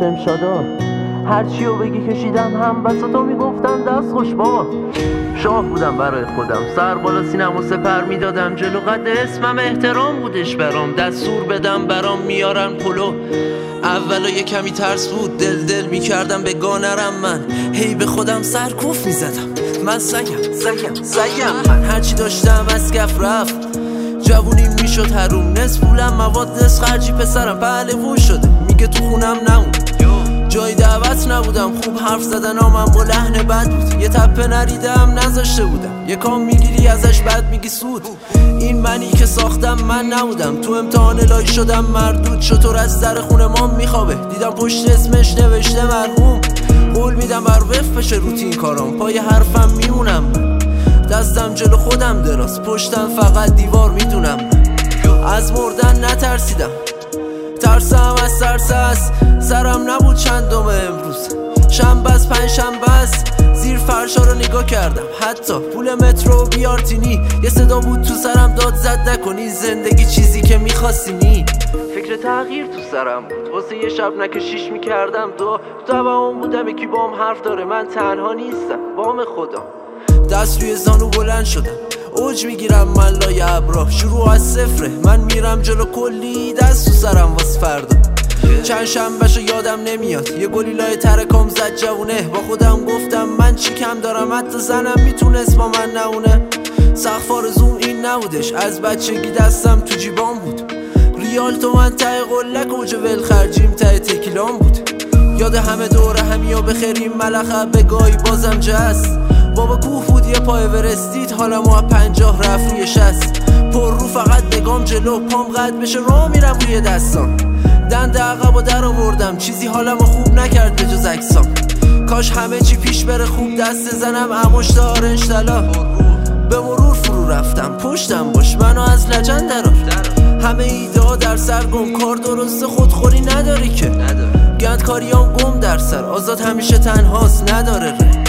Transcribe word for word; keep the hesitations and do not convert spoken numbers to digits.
شمشادا، هرچی رو بگی کشیدم هم بساطا میگفتم دست خوش بابا. شاه بودم برای خودم، سر بالا سینم و سپر میدادم جلو، قد اسمم احترام بودش برام، دستور بدم برام میارن پلو. اولا یه کمی ترس بود، دل دل میکردم به گانرم من، هی به خودم سرکوف میزدم من سگم سگم سگم من، هرچی داشتم از کف رفت، جوونیم میشد حروم، نصف پولم مواد نصف خرجی، پسرم پهلوون شده میگه تو خونم نمون، جای دعوت نبودم، خوب حرف زدن آمم با لحن بد بود، یه تپه نریدم نذاشته بودم، یه کام میگیری ازش بد میگی سود، این منی که ساختم من نبودم، تو امتحان الهی شدم مردود، چطور از در خونه ما میخوابه، دیدم پشت اسمش نوشته مرحوم، قول میدم بر وفق بشه روتین کارام، پای حرفم میمونم من، دستم جلو خودم دراز، پشتم فقط دیوار میدونم من، از مردن نترسیدم، ترسم از ترس است، سرم نبود چندم امروز، شنبه از پنج شنبه است، زیر فرشا رو نگاه کردم، حتی پول مترو بیارتینی، یه صدا بود تو سرم داد زد نکنی، زندگی چیزی که میخواستی نی، فکر تغییر تو سرم بود، واسه یه شب نکشیش میکردم دو، تو هم بودم یکی بام حرف داره، من تنها نیستم بام خدا، دست روی زانو بلند شدم، اوج میگیرم من لای ابرا، شروع از صفره، من میرم جلو کلی دست تو سرم واس فردا، چند شنبهشو یادم نمیاد، یه گلی لای ترکام زد جوونه، با خودم گفتم من چی کم دارم، حتی زنم میتونست با من نمونه، سقف آرزوم این نبودش، از بچگی دستم تو جیبام بود، ریال تومن ته قلک، اوج ولخرجیم ته تکیلام بود، یاد همه دوره همیا بخریم ملخه بگاهی بازم جست، بابا کوه بود یه پای ورستید، حالا ما پنجاه رفت روی شست، پر رو فقط بگام جلو، پام قد بشه راه میرم روی دستان، دند عقب و در آوردم، چیزی حالمو خوب نکرد به جز اجسام، کاش همه چی پیش بره خوب، دست زنم امشت آرنج طلا، به مرور فرو رفتم، پشتم باش منو از لجن درار، همه ایده ها در سر گم، کار درست خودخوری نداری که، گند کاریام گم در سر، آزاد همیشه تنهاست نداره ره.